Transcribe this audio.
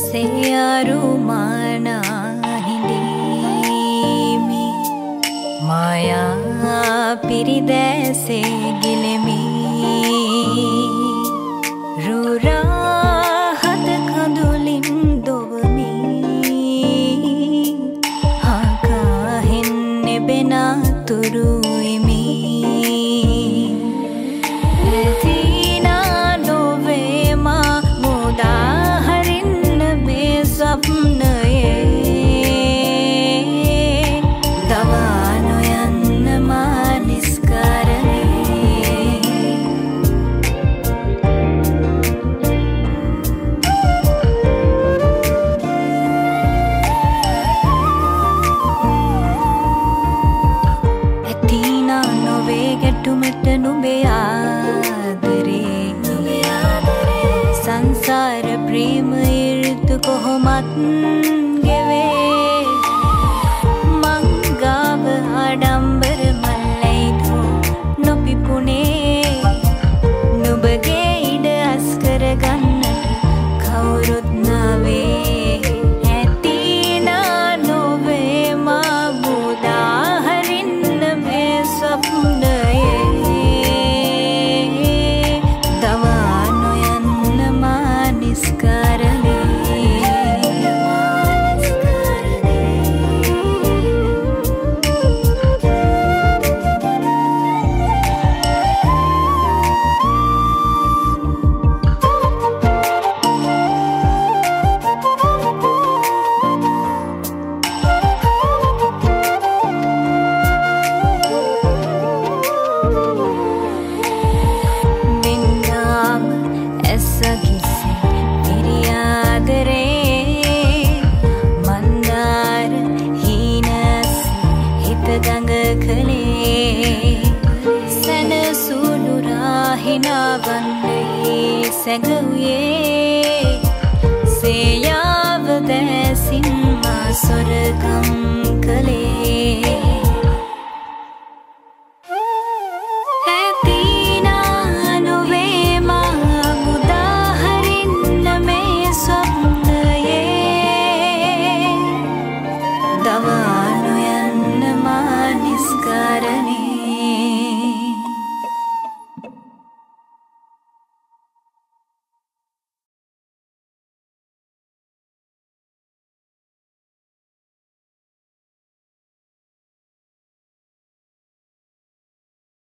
සෙයාරු මානහිඳීමි මායා පිරිදැසේ ගිලෙමි රුරාහත කඳුලින් දොවමි හාකාහෙන් නෙබෙනතුරුයිමි සංසාර ප්‍රේම ඍතු කොහොමත් ගෙවේ මංගාව ආඩම්බර මල්ලයිතු නොපිපුනේ නුඹගේ ඉඩ අස්කර ගන්නට කවුරුත් නාවේ ඇතිනා නොවේ මා මුදාහරින්න මේ ස්වප්නයේ සැඟවුයේ සේයාව දැසින් මා සොරකම්